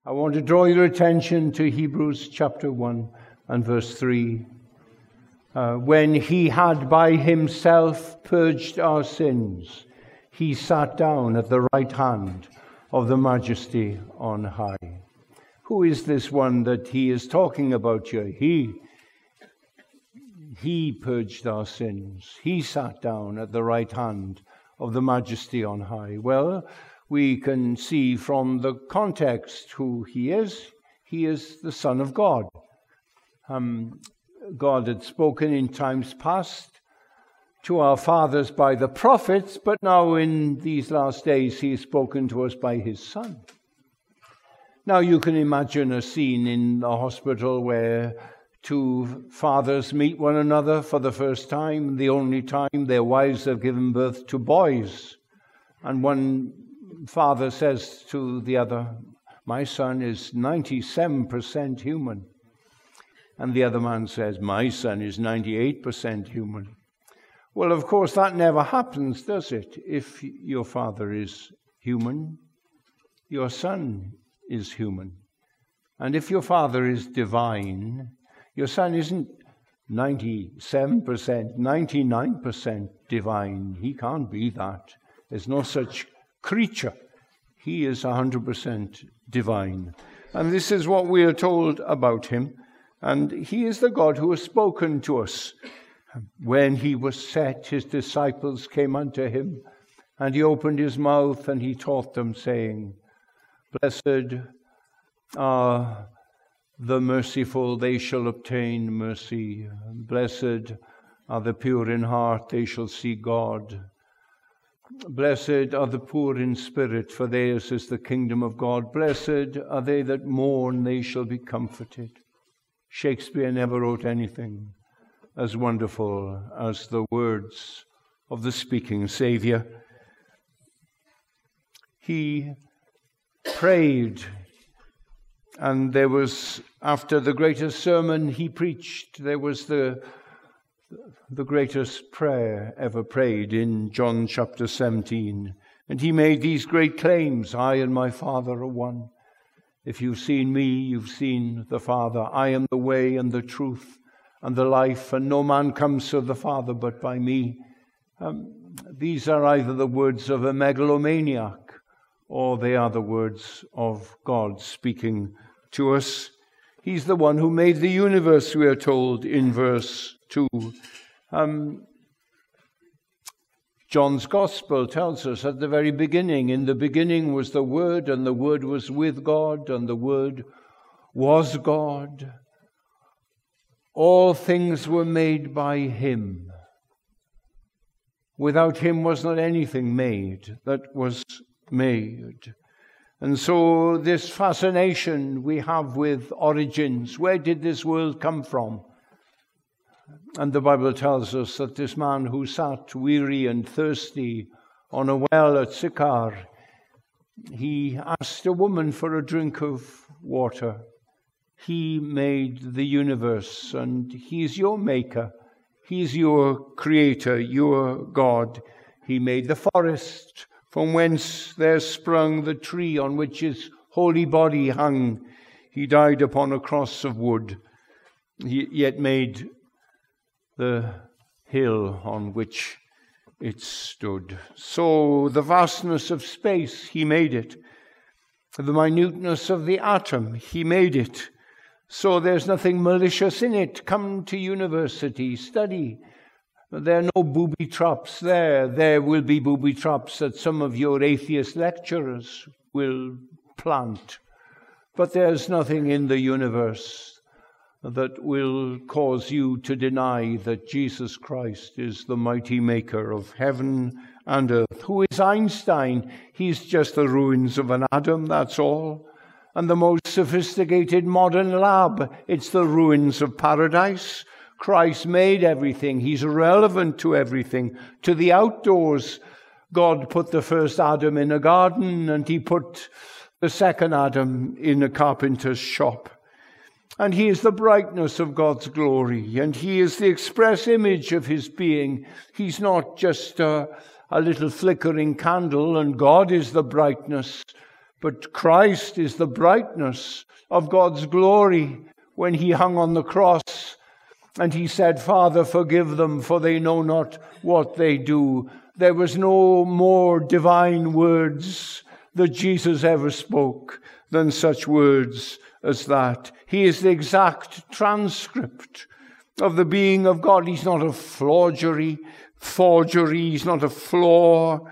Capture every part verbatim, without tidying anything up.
I want to draw your attention to Hebrews chapter one and verse three. Uh, when he had by himself purged our sins, he sat down at the right hand of the Majesty on high. Who is this one that he is talking about here? He, he purged our sins. He sat down at the right hand of the Majesty on high. Well, we can see from the context who he is. He is the Son of God. Um, God had spoken in times past to our fathers by the prophets, but now in these last days he has spoken to us by his Son. Now you can imagine a scene in the hospital where two fathers meet one another for the first time, the only time their wives have given birth to boys. And one father says to the other, "My son is ninety-seven percent human." And the other man says, "My son is ninety-eight percent human." Well, of course, that never happens, does it? If your father is human, your son is human. And if your father is divine, your son isn't ninety-seven percent, ninety-nine percent divine. He can't be that. There's no such creature. He is one hundred percent divine. And this is what we are told about him. And he is the God who has spoken to us. When he was set, his disciples came unto him, and he opened his mouth, and he taught them, saying, "Blessed are the merciful, they shall obtain mercy. Blessed are the pure in heart, they shall see God. Blessed are the poor in spirit, for theirs is the kingdom of God. Blessed are they that mourn, they shall be comforted." Shakespeare never wrote anything as wonderful as the words of the speaking Savior. He prayed, and there was, after the greatest sermon he preached, there was the the greatest prayer ever prayed in John chapter seventeen. And he made these great claims: "I and my Father are one. If you've seen me, you've seen the Father. I am the way and the truth and the life, and no man comes to the Father but by me." Um, these are either the words of a megalomaniac, or they are the words of God speaking to us. He's the one who made the universe, we are told in verse two. Um, John's Gospel tells us at the very beginning, "In the beginning was the Word, and the Word was with God, and the Word was God. All things were made by him. Without him was not anything made that was made." And so this fascination we have with origins. Where did this world come from? And the Bible tells us that this man who sat weary and thirsty on a well at Sychar, he asked a woman for a drink of water. He made the universe, and he's your maker. He's your creator, your God. He made the forest, from whence there sprung the tree on which his holy body hung. He died upon a cross of wood, he yet made the hill on which it stood. So the vastness of space, he made it. The minuteness of the atom, he made it. So there's nothing malicious in it. Come to university, study. There are no booby traps there. There will be booby traps that some of your atheist lecturers will plant. But there's nothing in the universe that will cause you to deny that Jesus Christ is the mighty maker of heaven and earth. Who is Einstein? He's just the ruins of an atom, that's all. And the most sophisticated modern lab, it's the ruins of paradise. Christ made everything. He's relevant to everything. To the outdoors, God put the first Adam in a garden, and he put the second Adam in a carpenter's shop. And he is the brightness of God's glory, and he is the express image of his being. He's not just a, a little flickering candle, and God is the brightness. But Christ is the brightness of God's glory when he hung on the cross. And he said, Father, forgive them, for they know not what they do. There was no more divine words that Jesus ever spoke than such words as that. He is the exact transcript of the being of God. He's not a forgery, forgery. He's not a flaw.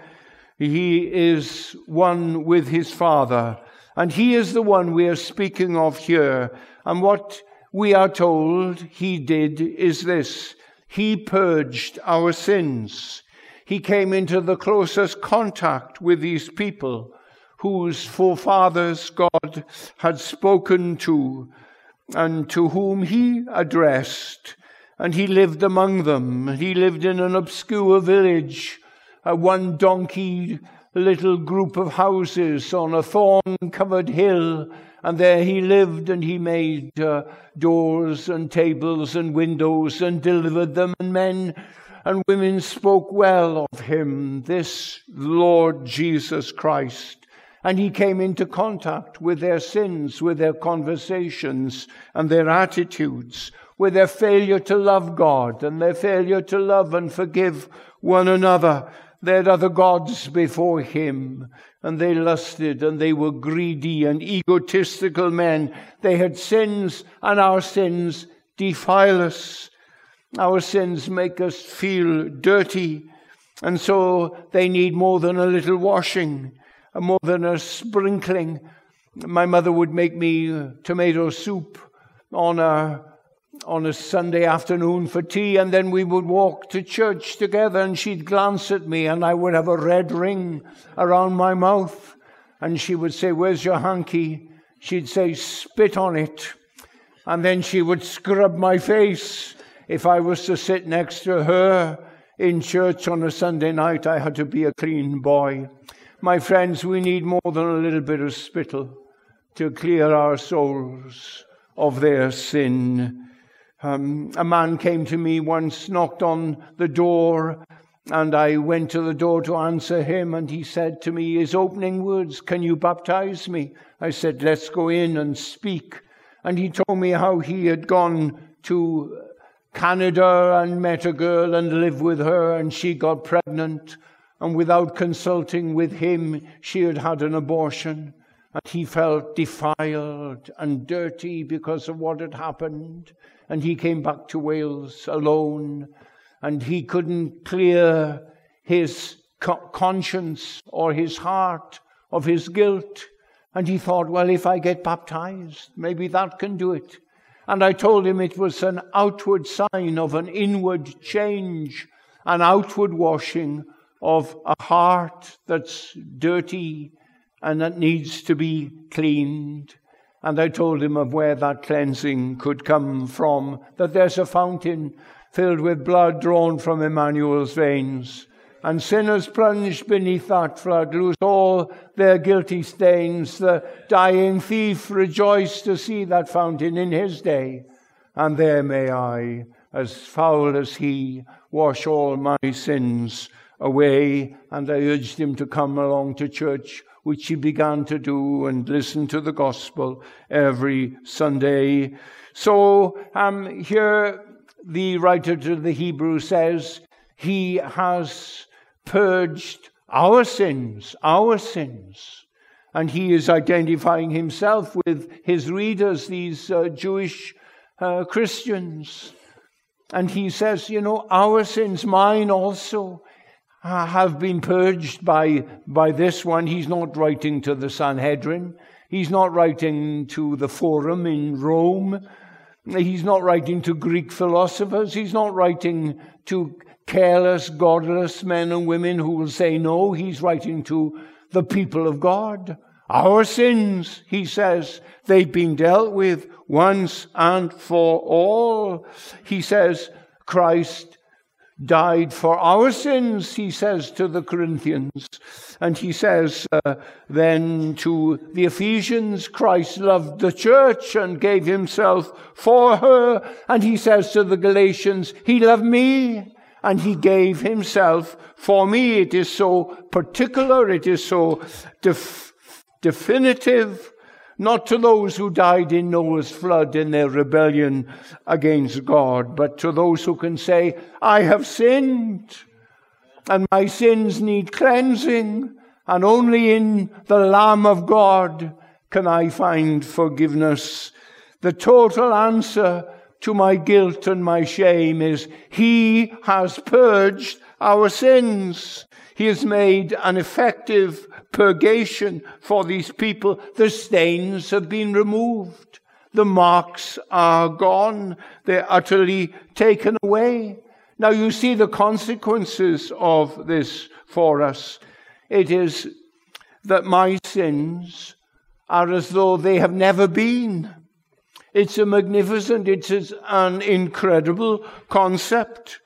He is one with his Father. And he is the one we are speaking of here. And what we are told he did is this. He purged our sins. He came into the closest contact with these people whose forefathers God had spoken to and to whom he addressed. And he lived among them. He lived in an obscure village, a one donkey little group of houses on a thorn-covered hill. And there he lived, and he made uh, doors and tables and windows and delivered them. And men and women spoke well of him, this Lord Jesus Christ. And he came into contact with their sins, with their conversations and their attitudes, with their failure to love God and their failure to love and forgive one another. They had other gods before him, and they lusted, and they were greedy and egotistical men. They had sins, and our sins defile us. Our sins make us feel dirty, and so they need more than a little washing, more than a sprinkling. My mother would make me tomato soup on a on a Sunday afternoon for tea, and then we would walk to church together, and she'd glance at me, and I would have a red ring around my mouth, and she would say, "Where's your hanky?" She'd say, "Spit on it." And then she would scrub my face. If I was to sit next to her in church on a Sunday night, I had to be a clean boy. My friends, we need more than a little bit of spittle to clear our souls of their sin. Um, a man came to me once, knocked on the door, and I went to the door to answer him, and he said to me, his opening words, "Can you baptize me?" I said, "Let's go in and speak." And he told me how he had gone to Canada and met a girl and lived with her, and she got pregnant, and without consulting with him, she had had an abortion. And he felt defiled and dirty because of what had happened. And he came back to Wales alone, and he couldn't clear his co- conscience or his heart of his guilt. And he thought, well, if I get baptized, maybe that can do it. And I told him it was an outward sign of an inward change, an outward washing of a heart that's dirty and that needs to be cleaned. And I told him of where that cleansing could come from, that there's a fountain filled with blood drawn from Emmanuel's veins, and sinners plunged beneath that flood lose all their guilty stains. The dying thief rejoiced to see that fountain in his day, and there may I, as foul as he, wash all my sins away. And I urged him to come along to church, which he began to do, and listen to the gospel every Sunday. So um, here the writer to the Hebrews says, he has purged our sins, our sins. And he is identifying himself with his readers, these uh, Jewish uh, Christians. And he says, you know, our sins, mine also, have been purged by, by this one. He's not writing to the Sanhedrin. He's not writing to the Forum in Rome. He's not writing to Greek philosophers. He's not writing to careless, godless men and women who will say no. He's writing to the people of God. Our sins, he says, they've been dealt with once and for all. He says, Christ died for our sins, he says to the Corinthians. And he says uh, then to the Ephesians, Christ loved the church and gave himself for her. And he says to the Galatians, he loved me and he gave himself for me. It is so particular, it is so def- definitive, not to those who died in Noah's flood in their rebellion against God, but to those who can say, I have sinned, and my sins need cleansing, and only in the Lamb of God can I find forgiveness. The total answer to my guilt and my shame is He has purged our sins. He has made an effective purgation for these people. The stains have been removed. The marks are gone. They're utterly taken away. Now you see the consequences of this for us. It is that my sins are as though they have never been. It's a magnificent, it's an incredible concept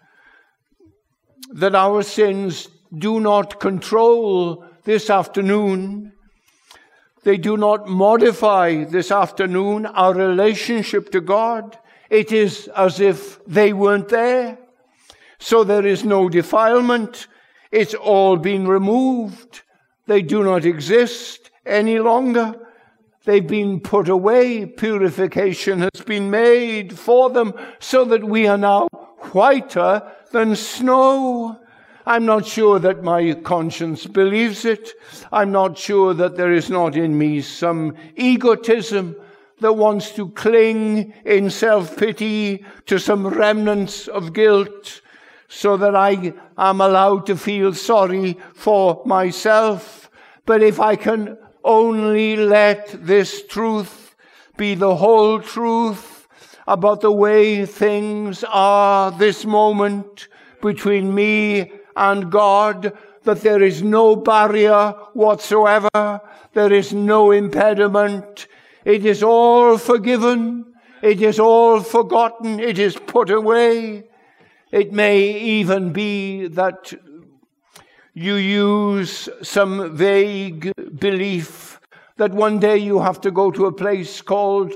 that our sins do not control this afternoon. They do not modify this afternoon our relationship to God. It is as if they weren't there. So there is no defilement. It's all been removed. They do not exist any longer. They've been put away. Purification has been made for them so that we are now whiter than snow. I'm not sure that my conscience believes it. I'm not sure that there is not in me some egotism that wants to cling in self-pity to some remnants of guilt so that I am allowed to feel sorry for myself. But if I can only let this truth be the whole truth about the way things are this moment between me and God, that there is no barrier whatsoever, there is no impediment, it is all forgiven, it is all forgotten, it is put away. It may even be that you use some vague belief that one day you have to go to a place called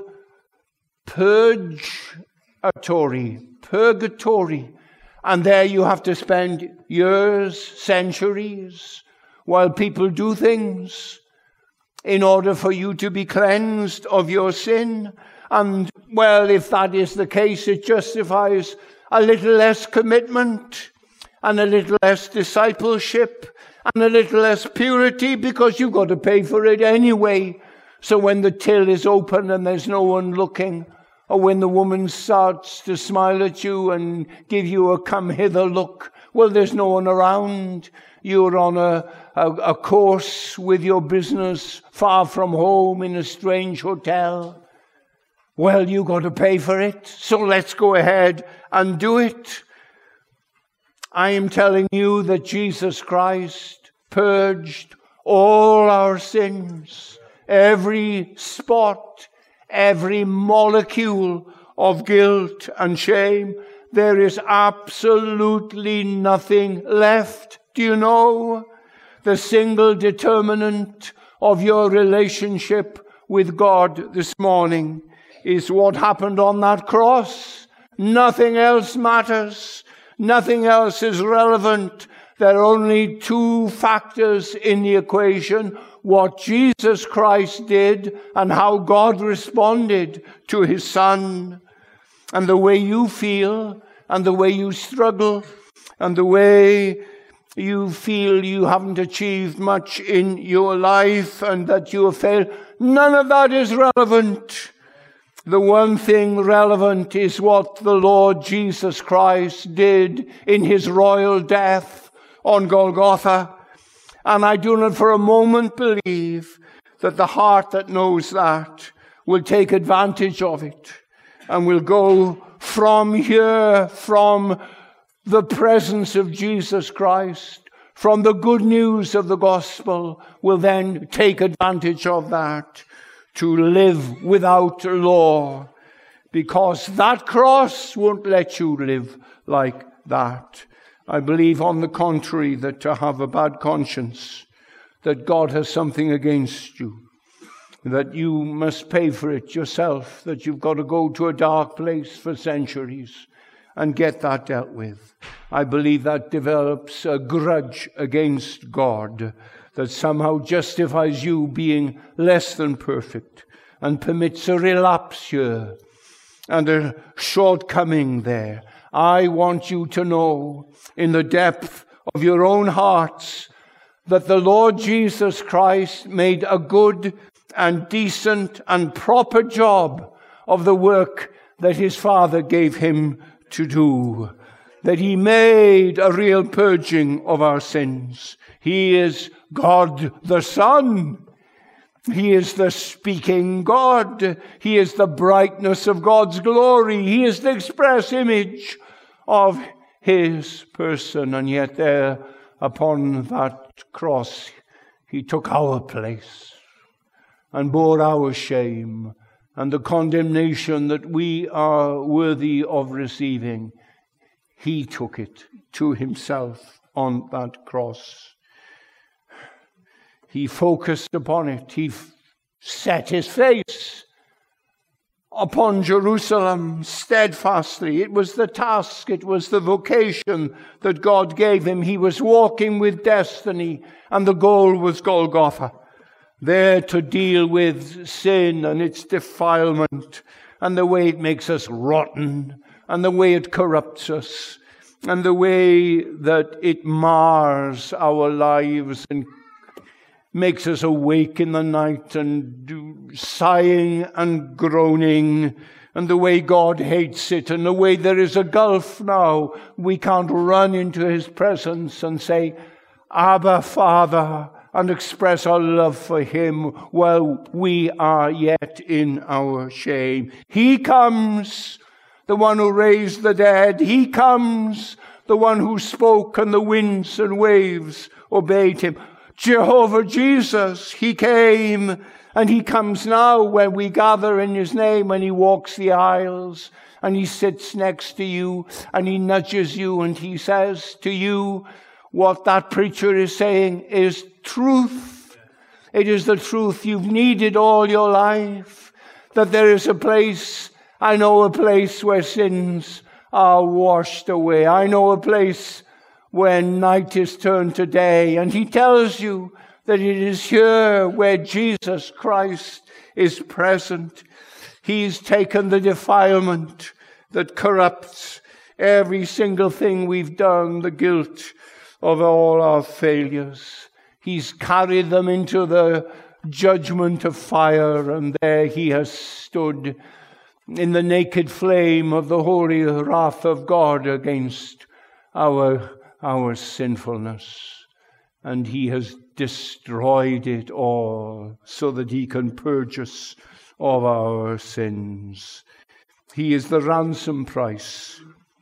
purgatory, purgatory, and there you have to spend years, centuries, while people do things in order for you to be cleansed of your sin. And, well, if that is the case, it justifies a little less commitment and a little less discipleship and a little less purity, because you've got to pay for it anyway. So when the till is open and there's no one looking, or when the woman starts to smile at you and give you a come hither look, well, there's no one around. You're on a, a, a course with your business far from home in a strange hotel. Well, you got to pay for it, so let's go ahead and do it. I am telling you that Jesus Christ purged all our sins, every spot, every molecule of guilt and shame. There is absolutely nothing left. Do you know? The single determinant of your relationship with God this morning is what happened on that cross. Nothing else matters. Nothing else is relevant. There are only two factors in the equation: what Jesus Christ did and how God responded to his Son. And the way you feel, and the way you struggle, and the way you feel you haven't achieved much in your life and that you have failed, none of that is relevant. The one thing relevant is what the Lord Jesus Christ did in his royal death on Golgotha. And I do not for a moment believe that the heart that knows that will take advantage of it and will go from here, from the presence of Jesus Christ, from the good news of the gospel, will then take advantage of that to live without law, because that cross won't let you live like that. I believe, on the contrary, that to have a bad conscience, that God has something against you, that you must pay for it yourself, that you've got to go to a dark place for centuries and get that dealt with. I believe that develops a grudge against God that somehow justifies you being less than perfect and permits a relapse here and a shortcoming there. I want you to know in the depth of your own hearts that the Lord Jesus Christ made a good and decent and proper job of the work that his Father gave him to do. That he made a real purging of our sins. He is God the Son. He is the speaking God. He is the brightness of God's glory. He is the express image of his person. And yet there upon that cross, he took our place and bore our shame and the condemnation that we are worthy of receiving. He took it to himself on that cross. He focused upon it. He f- set his face upon Jerusalem steadfastly. It was the task, it was the vocation that God gave him. He was walking with destiny, and the goal was Golgotha, there to deal with sin and its defilement, and the way it makes us rotten, and the way it corrupts us, and the way that it mars our lives and makes us awake in the night and do, sighing and groaning, and the way God hates it, and the way there is a gulf now. We can't run into his presence and say, Abba, Father, and express our love for him while we are yet in our shame. He comes, the one who raised the dead. He comes, the one who spoke, and the winds and waves obeyed him. Jehovah Jesus, he came, and he comes now when we gather in his name, and he walks the aisles, and he sits next to you, and he nudges you, and he says to you, what that preacher is saying is truth. It is the truth you've needed all your life, that there is a place, I know a place where sins are washed away. I know a place when night is turned to day, and he tells you that it is here where Jesus Christ is present. He's taken the defilement that corrupts every single thing we've done, the guilt of all our failures. He's carried them into the judgment of fire, and there he has stood in the naked flame of the holy wrath of God against our our sinfulness, and he has destroyed it all so that he can purge us of our sins. He is the ransom price.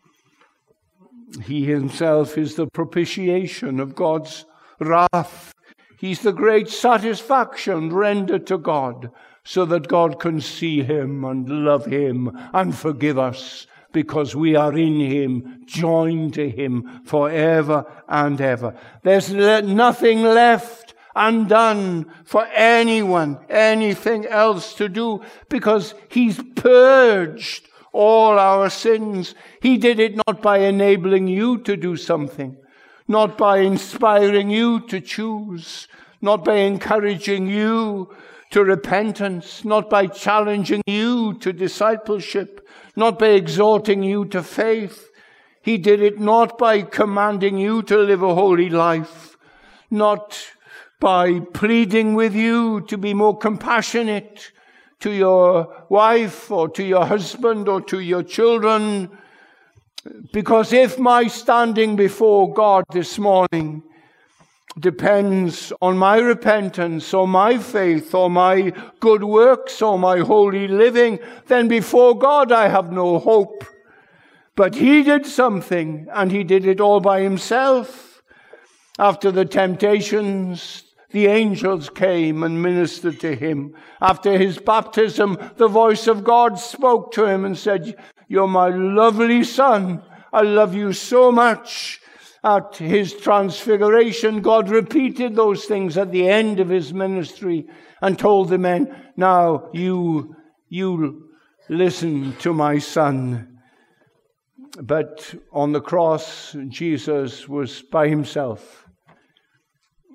He himself is the propitiation of God's wrath. He's the great satisfaction rendered to God so that God can see him and love him and forgive us, because we are in him, joined to him forever and ever. There's nothing left undone for anyone, anything else to do, because he's purged all our sins. He did it not by enabling you to do something, not by inspiring you to choose, not by encouraging you to repentance, not by challenging you to discipleship, not by exhorting you to faith. He did it not by commanding you to live a holy life, not by pleading with you to be more compassionate to your wife or to your husband or to your children. Because if my standing before God this morning depends on my repentance or my faith or my good works or my holy living, then before God I have no hope. But he did something, and he did it all by himself. After the temptations, the angels came and ministered to him. After his baptism, the voice of God spoke to him and said, "You're my lovely son. I love you so much." At his transfiguration, God repeated those things at the end of his ministry and told the men, "Now you, you listen to my son." But on the cross, Jesus was by himself.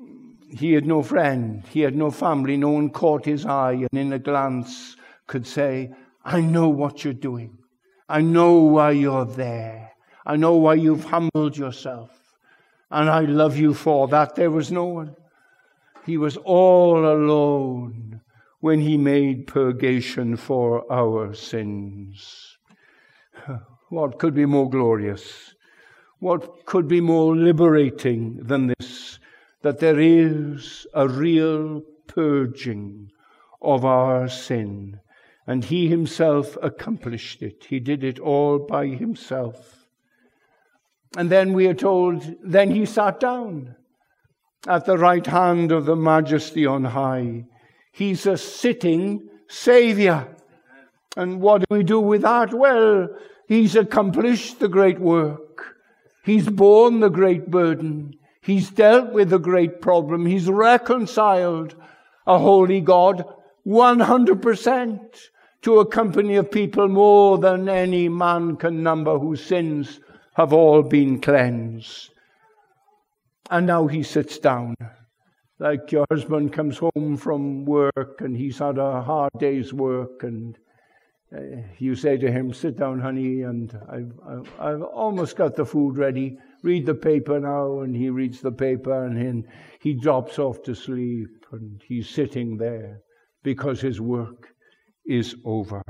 he had no friend, he had no family, no one caught his eye and in a glance could say, I know what you're doing. I know why you're there. I know why you've humbled yourself. And I love you for that. There was no one. He was all alone when he made purgation for our sins. What could be more glorious? What could be more liberating than this? That there is a real purging of our sin. And he himself accomplished it. He did it all by himself. And then we are told, then he sat down at the right hand of the Majesty on high. He's a sitting Savior. And what do we do with that? Well, he's accomplished the great work. He's borne the great burden. He's dealt with the great problem. He's reconciled a holy God one hundred percent to a company of people more than any man can number, whose sins have all been cleansed. And now he sits down. Like your husband comes home from work and he's had a hard day's work, and uh, you say to him, sit down, honey, and I've, I've, I've almost got the food ready. Read the paper now. And he reads the paper and then he drops off to sleep, and he's sitting there because his work is over.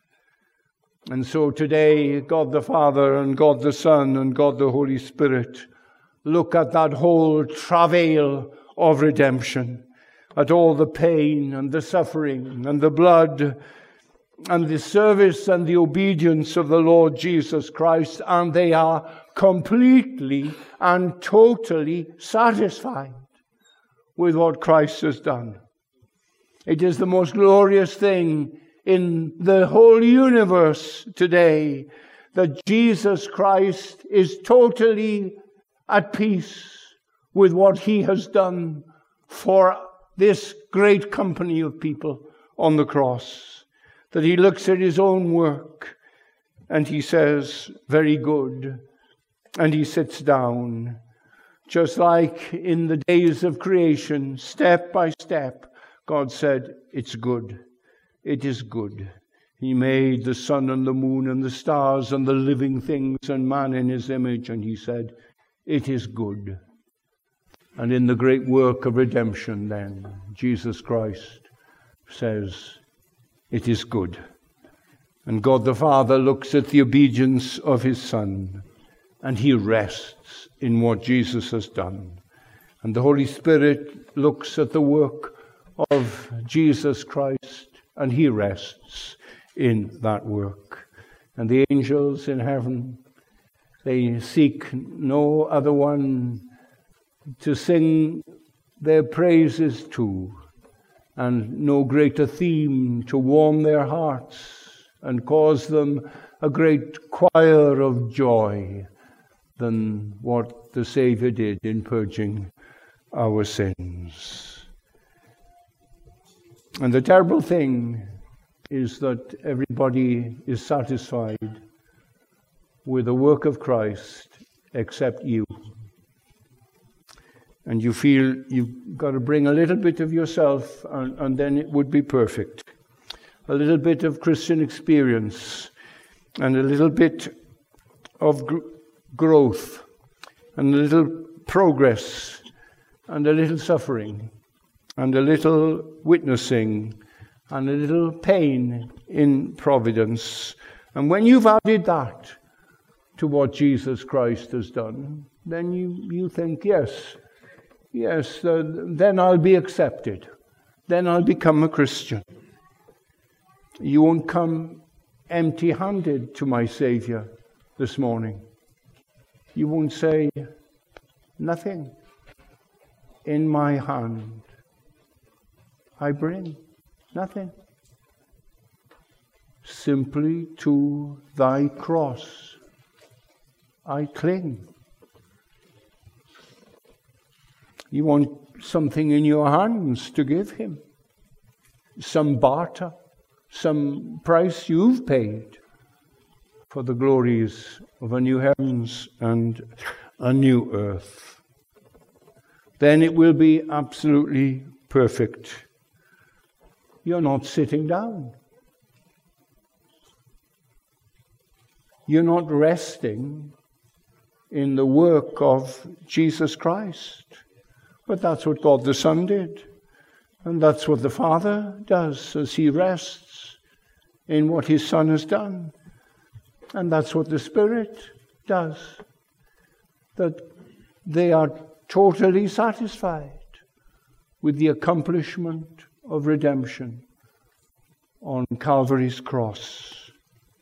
And so today, God the Father and God the Son and God the Holy Spirit look at that whole travail of redemption, at all the pain and the suffering and the blood and the service and the obedience of the Lord Jesus Christ, and they are completely and totally satisfied with what Christ has done. It is the most glorious thing in the whole universe today that Jesus Christ is totally at peace with what he has done for this great company of people on the cross. That he looks at his own work and he says, very good. And he sits down, just like in the days of creation, step by step. God said, it's good. It is good. He made the sun and the moon and the stars and the living things and man in his image. And he said, it is good. And in the great work of redemption then, Jesus Christ says, it is good. And God the Father looks at the obedience of his Son, and he rests in what Jesus has done. And the Holy Spirit looks at the work of Jesus Christ, and he rests in that work. And the angels in heaven, they seek no other one to sing their praises to, and no greater theme to warm their hearts and cause them a great choir of joy than what the Savior did in purging our sins. And the terrible thing is that everybody is satisfied with the work of Christ except you. And you feel you've got to bring a little bit of yourself, and, and then it would be perfect. A little bit of Christian experience, and a little bit of gr- growth, and a little progress, and a little suffering, and a little witnessing, and a little pain in providence. And when you've added that to what Jesus Christ has done, then you, you think, yes, yes, uh, then I'll be accepted. Then I'll become a Christian. You won't come empty-handed to my Savior this morning. You won't say, nothing in my hand I bring, nothing. Simply to thy cross I cling. You want something in your hands to give him. Some barter, some price you've paid for the glories of a new heavens and a new earth. then it will be absolutely perfect. You're not sitting down. You're not resting in the work of Jesus Christ. But that's what God the Son did. And that's what the Father does as he rests in what his Son has done. And that's what the Spirit does. That they are totally satisfied with the accomplishment of redemption on Calvary's cross.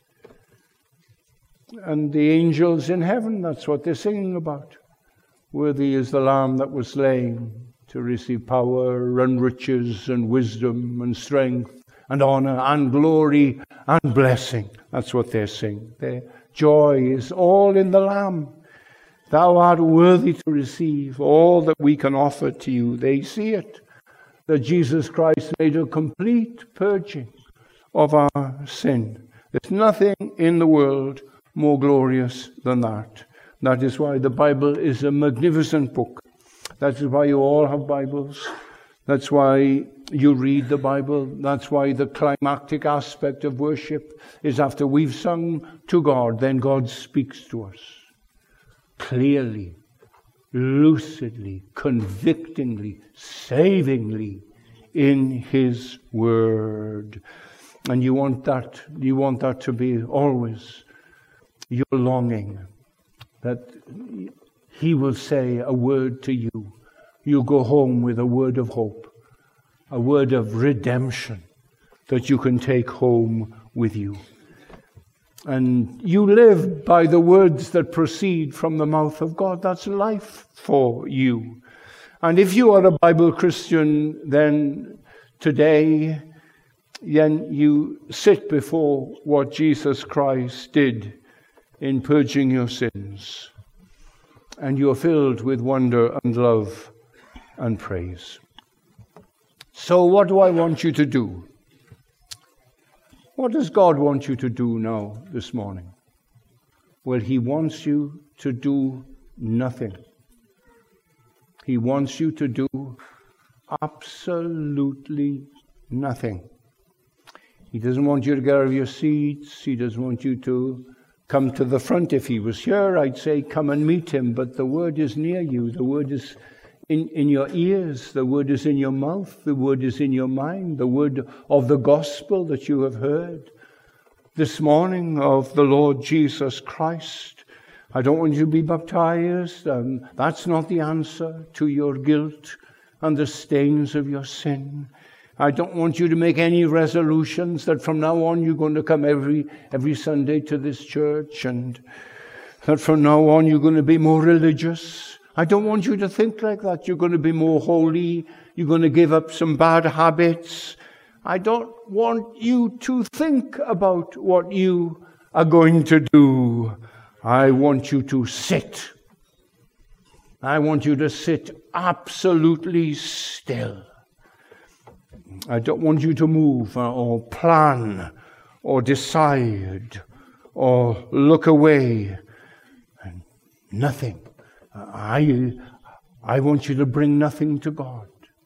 And the angels in heaven, that's what they're singing about. Worthy is the Lamb that was slain to receive power and riches and wisdom and strength and honor and glory and blessing. That's what they're singing. Their joy is all in the Lamb. Thou art worthy to receive all that we can offer to you. They see it, that Jesus Christ made a complete purging of our sin. There's nothing in the world more glorious than that. That is why the Bible is a magnificent book. That is why you all have Bibles. That's why you read the Bible. That's why the climactic aspect of worship is after we've sung to God, then God speaks to us clearly, lucidly, convictingly, savingly in his word. And you want that, you want that to be always your longing, that he will say a word to you. You go home with a word of hope, a word of redemption that you can take home with you. And you live by the words that proceed from the mouth of God. That's life for you. And if you are a Bible Christian, then today, then you sit before what Jesus Christ did in purging your sins. And you are filled with wonder and love and praise. So what do I want you to do? What does God want you to do now this morning? Well, he wants you to do nothing. He wants you to do absolutely nothing. He doesn't want you to get out of your seats. He doesn't want you to come to the front. If he was here, I'd say come and meet him. But the word is near you. The word is in, in your ears. The word is in your mouth. The word is in your mind. The word of the gospel that you have heard this morning of the Lord Jesus Christ. I don't want you to be baptized. Um, that's not the answer to your guilt and the stains of your sin. I don't want you to make any resolutions that from now on you're going to come every every Sunday to this church and that from now on you're going to be more religious. I don't want you to think like that. You're going to be more holy. You're going to give up some bad habits. I don't want you to think about what you are going to do. I want you to sit. I want you to sit absolutely still. I don't want you to move or plan or decide or look away. Nothing. I, I want you to bring nothing to God.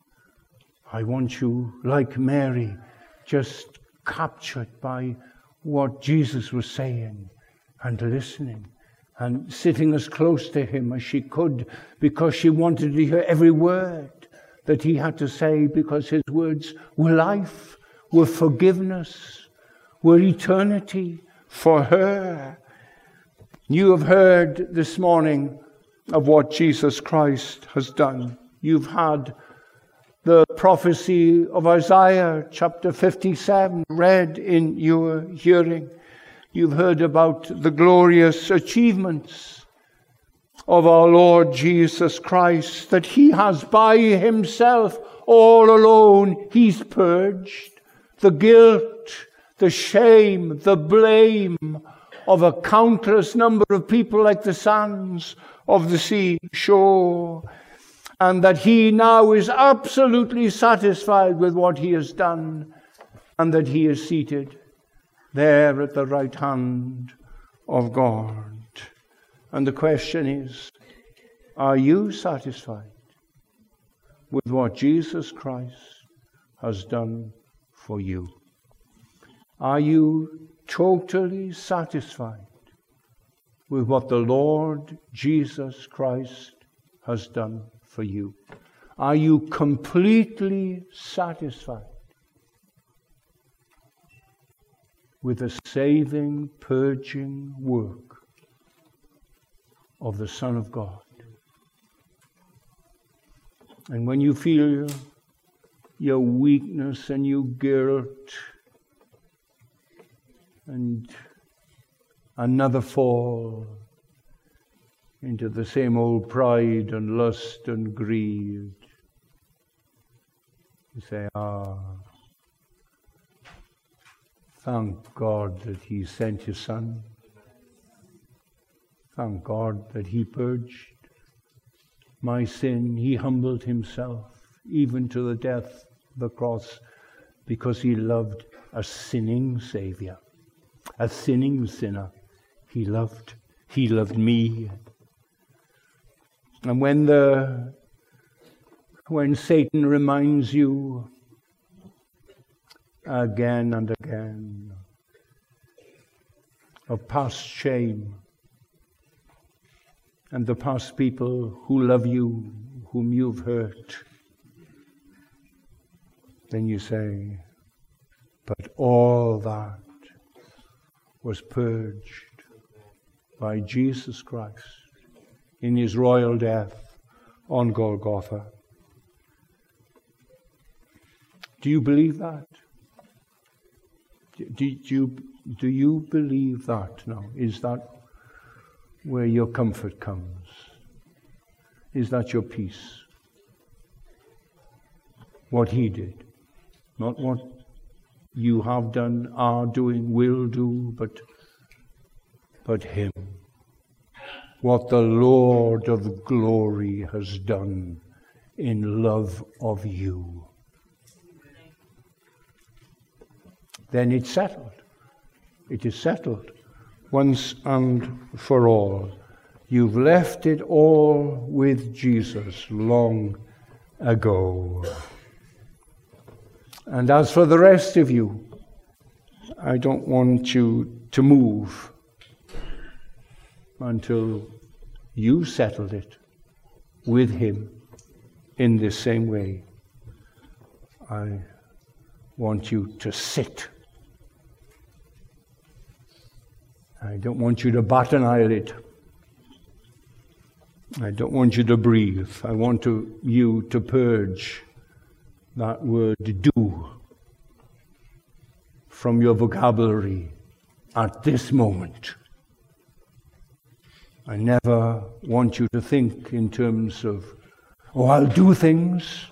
I want you, like Mary, just captured by what Jesus was saying and listening and sitting as close to him as she could because she wanted to hear every word that he had to say, because his words were life, were forgiveness, were eternity for her. You have heard this morning of what Jesus Christ has done. You've had the prophecy of Isaiah chapter fifty-seven read in your hearing. You've heard about the glorious achievements of our Lord Jesus Christ, that he has by himself, all alone, he's purged the guilt, the shame, the blame of a countless number of people like the sands of the sea shore, and that he now is absolutely satisfied with what he has done, and that he is seated there at the right hand of God. And the question is, are you satisfied? with what Jesus Christ has done for you? Are you totally satisfied with what the Lord Jesus Christ has done for you? Are you completely satisfied with the saving, purging work of the Son of God? And when you feel your weakness and your guilt and another fall into the same old pride and lust and greed, you say, ah, thank God that He sent His Son. Thank God that He purged my sin. He humbled Himself even to the death of the cross because He loved a sinning Savior, a sinning sinner. He loved. He loved me. And when the when Satan reminds you again and again of past shame and the past people who love you, whom you've hurt, then you say, but all that was purged by Jesus Christ in His royal death on Golgotha. Do you believe that? Do, do, you, do you believe that now? Is that where your comfort comes? Is that your peace? What He did. Not what you have done, are doing, will do, but, but Him. What the Lord of glory has done in love of you. Then it's settled. It is settled once and for all. You've left it all with Jesus long ago. And as for the rest of you, I don't want you to move until you settled it with Him in this same way. I want you to sit. I don't want you to bat an eyelid. I don't want you to breathe. I want to, you to purge that word do from your vocabulary at this moment. I never want you to think in terms of, oh, I'll do things.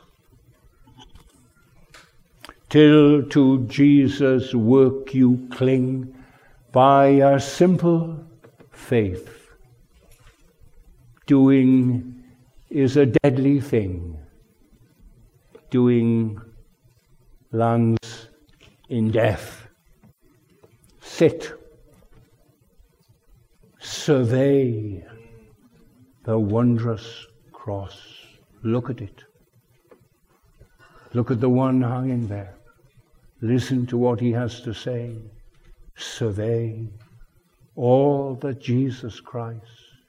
Till to Jesus' work you cling by a simple faith. Doing is a deadly thing. Doing lands in death. Sit. Survey the wondrous cross. Look at it. Look at the one hanging there. Listen to what He has to say. Survey all that Jesus Christ,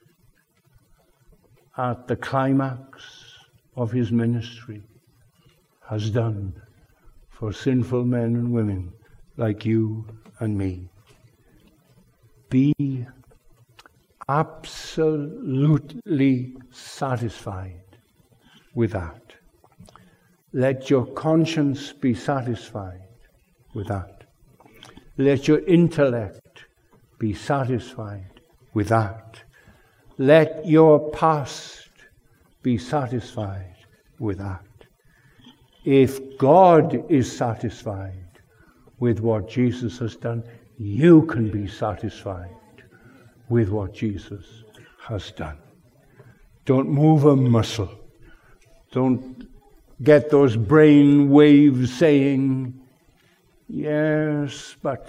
at the climax of His ministry, has done for sinful men and women like you and me. Be absolutely satisfied with that. Let your conscience be satisfied with that. Let your intellect be satisfied with that. Let your past be satisfied with that. If God is satisfied with what Jesus has done, you can be satisfied with what Jesus has done. Don't move a muscle. Don't get those brain waves saying, yes, but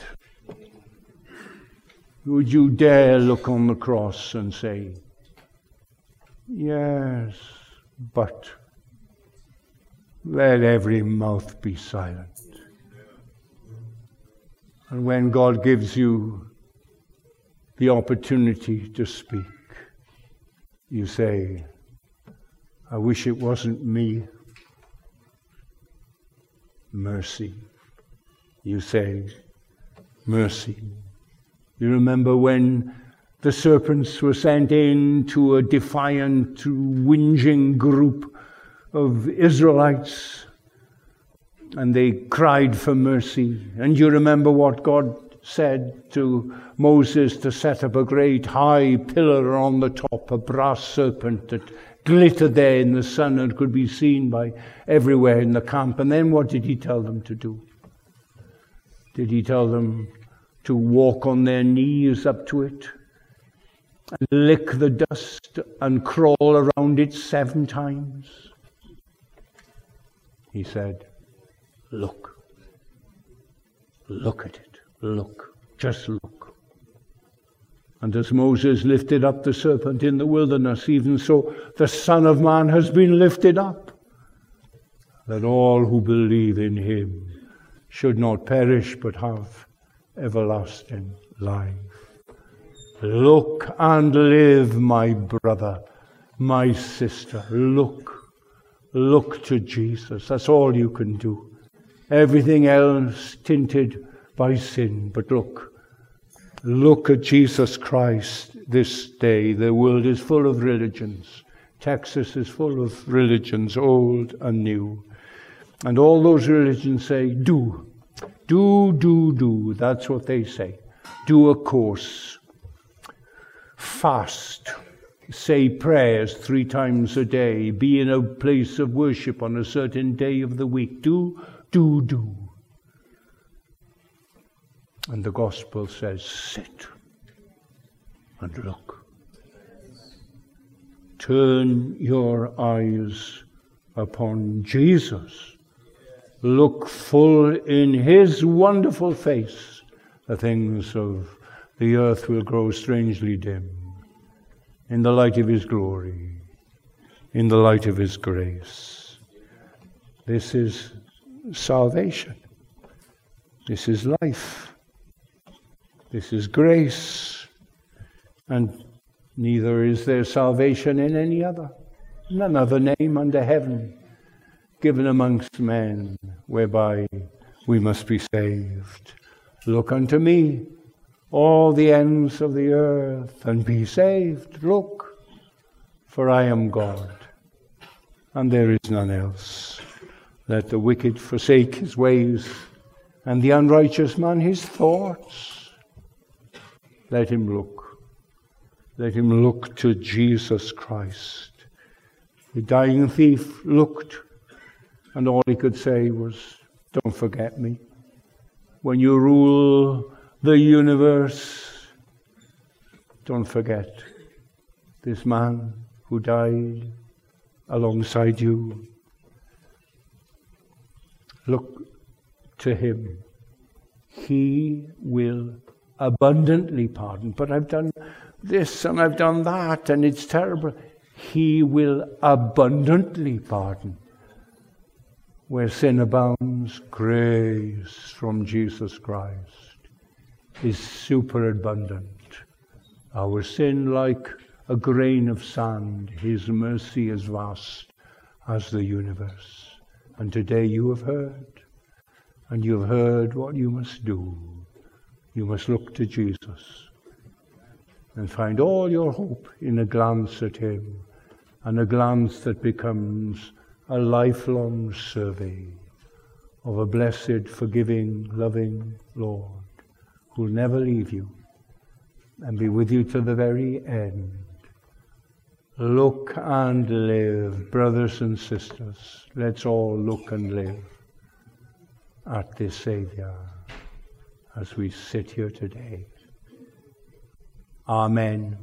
would you dare look on the cross and say, yes, but let every mouth be silent. And when God gives you the opportunity to speak, you say, I wish it wasn't me. Mercy. You say, mercy. You remember when the serpents were sent in to a defiant, whinging group of Israelites, and they cried for mercy. And you remember what God said to Moses to set up a great high pillar on the top, a brass serpent that glittered there in the sun and could be seen by everywhere in the camp. And then what did he tell them to do? Did he tell them to walk on their knees up to it, and lick the dust and crawl around it seven times? He said, look. Look at it. Look. Just look. And as Moses lifted up the serpent in the wilderness, even so the Son of Man has been lifted up, that all who believe in him should not perish but have everlasting life. Look and live, my brother, my sister. Look. Look to Jesus. That's all you can do. Everything else tinted by sin. But look. Look at Jesus Christ this day. The world is full of religions. Texas is full of religions, old and new. And all those religions say, do. Do, do, do. That's what they say. Do a course. Fast. Say prayers three times a day. Be in a place of worship on a certain day of the week. Do, do, do. And the gospel says, sit and look. Turn your eyes upon Jesus. Look full in his wonderful face. The things of the earth will grow strangely dim in the light of his glory, in the light of his grace. This is salvation. This is life. This is grace. And neither is there salvation in any other. None other name under heaven given amongst men whereby we must be saved. Look unto me, all the ends of the earth, and be saved. Look, for I am God, and there is none else. Let the wicked forsake his ways, and the unrighteous man his thoughts. Let him look. Let him look to Jesus Christ. The dying thief looked, and all he could say was, don't forget me. When you rule the universe, don't forget this man who died alongside you. Look to him. He will abundantly pardon. But I've done this and I've done that and it's terrible. He will abundantly pardon. Where sin abounds, grace from Jesus Christ is superabundant. Our sin like a grain of sand, his mercy is vast as the universe. And today you have heard, and you have heard what you must do. You must look to Jesus and find all your hope in a glance at him, and a glance that becomes a lifelong survey of a blessed, forgiving, loving Lord who will never leave you and be with you to the very end. Look and live, brothers and sisters. Let's all look and live at this Savior as we sit here today. Amen.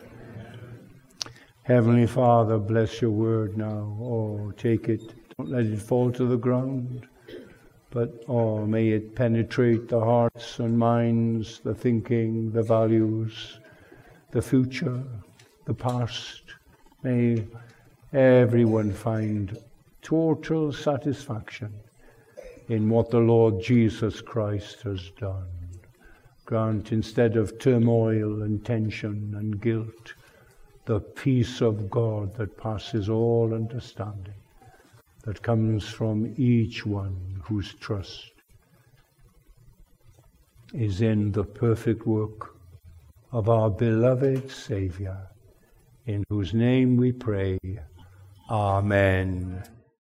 Heavenly Father, bless your word now. Oh, take it. Don't let it fall to the ground. But, oh, may it penetrate the hearts and minds, the thinking, the values, the future, the past. May everyone find total satisfaction in what the Lord Jesus Christ has done. Grant, instead of turmoil and tension and guilt, the peace of God that passes all understanding, that comes from each one whose trust is in the perfect work of our beloved Saviour, in whose name we pray. Amen.